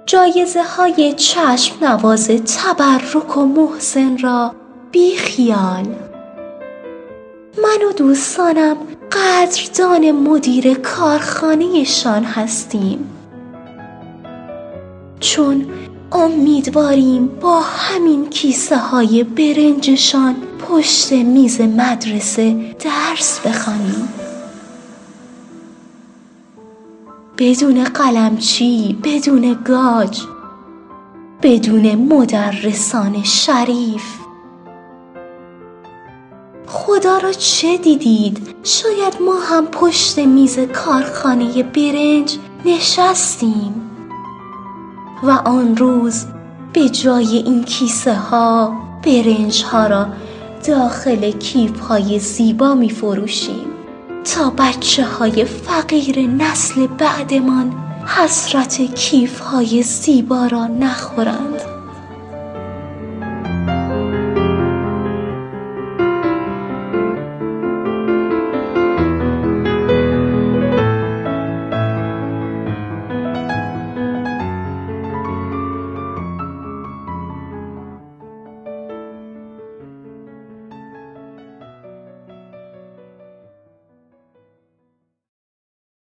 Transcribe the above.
جایزه های چشم نواز تبرک و محسن را بی خیال. من و دوستانم قدردان مدیر کارخانه‌شان هستیم، چون امیدواریم با همین کیسه های برنجشان پشت میز مدرسه درس بخوانیم. بدون قلمچی، بدون گاج، بدون مدرسان شریف. خدا را چه دیدید؟ شاید ما هم پشت میز کارخانه برنج نشستیم و آن روز به جای این کیسه ها برنج ها را داخل کیف های زیبا می فروشیم تا بچه های فقیر نسل بعدمان حسرت کیف های زیبا را نخورند.